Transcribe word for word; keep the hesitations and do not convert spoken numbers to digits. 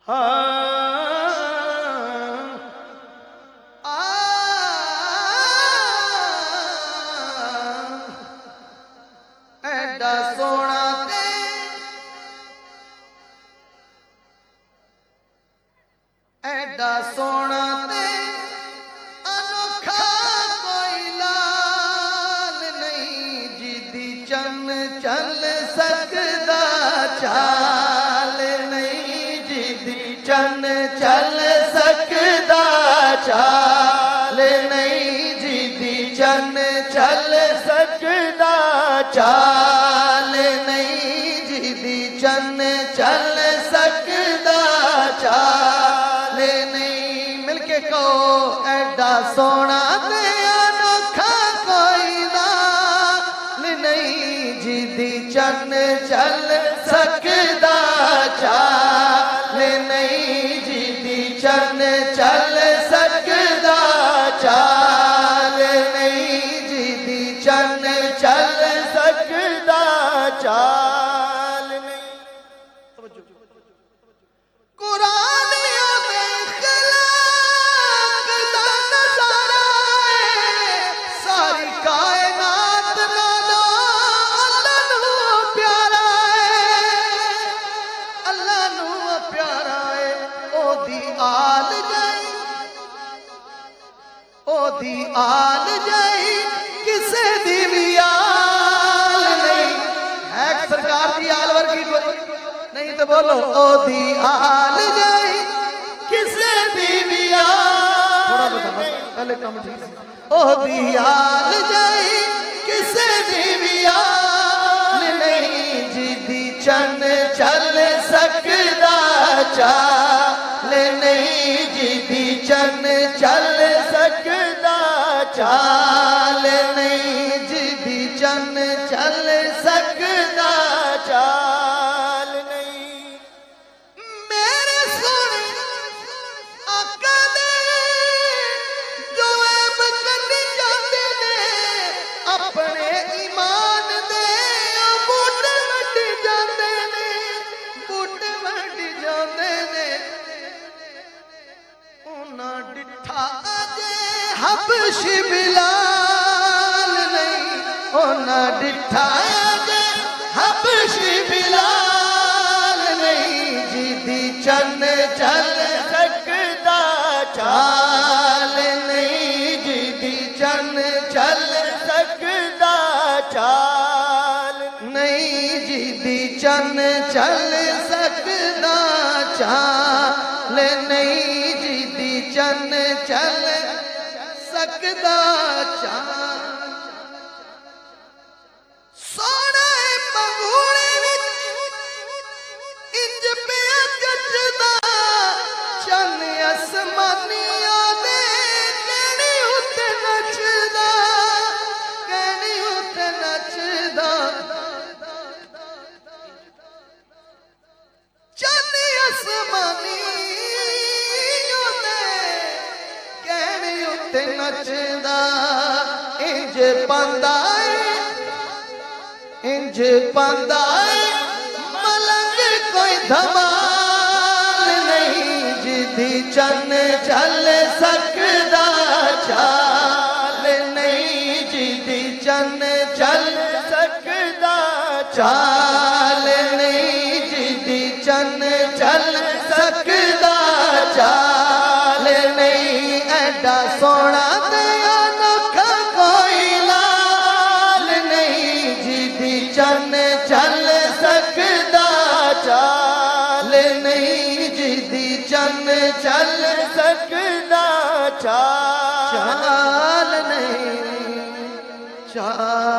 एडा सोना ते एडा सोना ते अनोखा कोई लाल नहीं जिदी चन चल सकदा चाल नहीं जिदी चन चल सकदा चाल नहीं जिदी चन चल सकदा चाल नहीं जिदी चन चल सकदा चाल नहीं मिलके कहो एडा सोना ते अनोखा कोई लाल नहीं जिदी चन चल सकदा चाल नहीं जिदी चन चल सकदा चाल नहीं जिदी चन चल सकदा चाल नहीं कुरान आल जाई ओदी आल जाई किसे दी भी आल नहीं है सरकार की आल वर्गी कोई नहीं तो बोलो ओदी आल जाई किसे दी भी आल थोड़ा बता पहले कम ठीक ओदी आल जाई किसे दी भी आल नहीं जिदी चन चल सकदा चाल नहीं जिदी चन चल सकदा चाल नहीं जिदी चन चल सकदा चाल नहीं मेरे सोने आका दे जो ऐब कड्डी जाते ने अपने ईमान दे बूट वड्डी जाते ने बूट वड्डी जाते ने उन्ना डिठा अजे हबशी बिलाल नहीं उन्ना डिठा अजे हबशी बिलाल नहीं जिदी चन चल सकदा चाल नहीं जिदी चन चल सकदा चाल नहीं जिदी चन चल सकदा चाल नहीं जिदी चन चल सकदा चाल सोने पंगूड़े विच इंज पिया गजदा चन असमानिया दे कहनी उत्ते नचदा कहनी उत्ते नचदा चन असमानी नचदा इंज पांदा इंज पांदा मलंग कोई धमाल नहीं जिदी चन चल सकदा चाल नहीं जिदी चन चल सकदा चाल नहीं जिदी चन चल सकदा चाल नहीं एडा सोना ते अनोखा कोई लाल नहीं जिदी चन चल सकदा चाल नहीं जिदी चन चल सकदा चाल नहीं चाल